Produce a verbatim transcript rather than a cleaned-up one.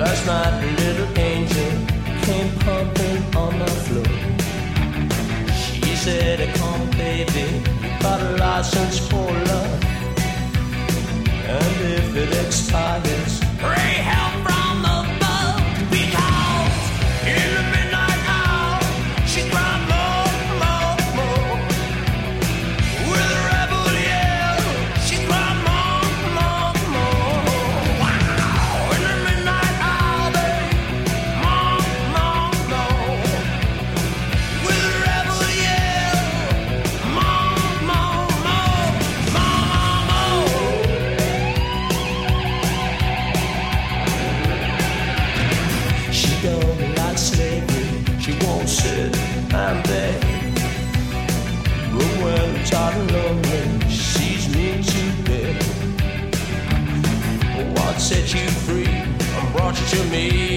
Last night a little angel came pumping on the floor. She said, come baby, you got a license for love. And if it expires, pray help from above. Because in the midnight hour, she cried more, more, more. With a rebel yell, she cried more, more, more. Wow, in the midnight hour, babe, more, more, more. With a rebel yell, more, more, more, more, more. She don't like slavery, she won't sit and beg. But when I'm tired and lonely, she sees me to bed. What set you free and brought you to me?